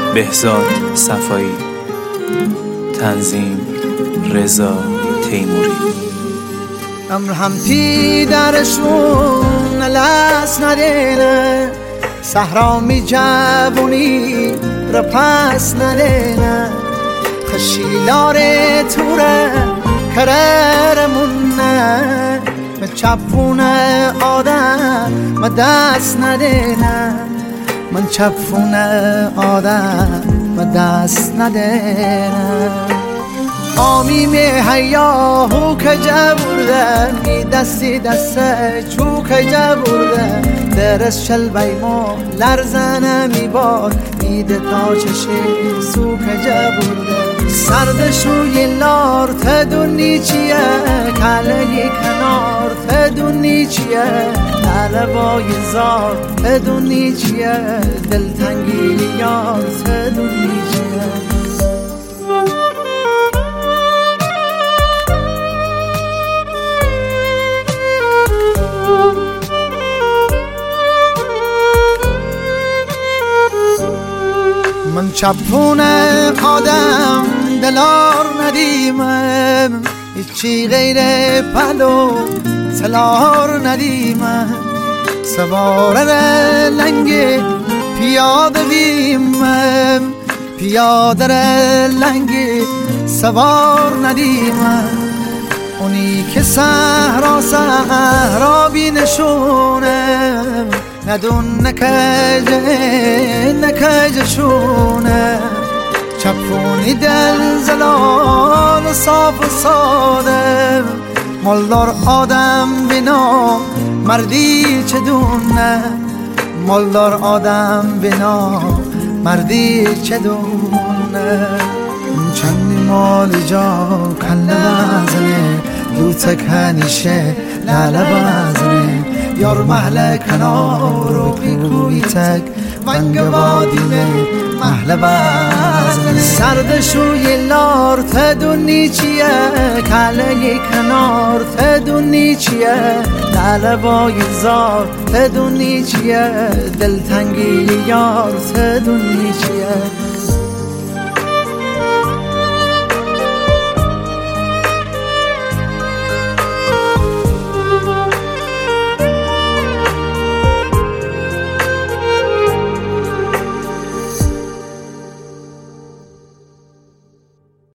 بهزاد صفایی، تنظیم رضا تیموری. امر هم پی درشون لس ندینه، صحرا می جوونی را پس ندینه، خشیلار توره کررمونه، به چپون آدم ما دست ندینه، من چپون آدم ما دست ندینه. آمی می هیاهو که جبوردن می دستی دسته چو که جبوردن، درست شل بیمو لرزنه می بار میده تا چشی سو که جبوردن. سردشوی لار تدونی چیه کلهی کنار تدونی چیه، طلبای زار تدونی چیه، دلتنگی یار تدونی چیه. من چپون آدم دلار ندیمم، هیچی غیر پلو سلار ندیمم، سوار لنگ پیاده بیمم، پیاده لنگ سوار ندیمم. اونی که صحرا صحرا بی نشونم، ندون نکجه شونه، چپونی دل زلال و صاف و ساده، مالدار آدم بنا مردی چه دونه، مالدار آدم بنا مردی چه دونه. چندی مال جا کله بزنه، دوتک هنیشه لاله بزنه، یار محل کنار و بیکوی تک ونگ وادیمه محل بزنه. سردشوی لار تدونی چیه کله کنار تدونی چیه، طلبای زار تدونی چیه، دلتنگی یار تدونی چیه.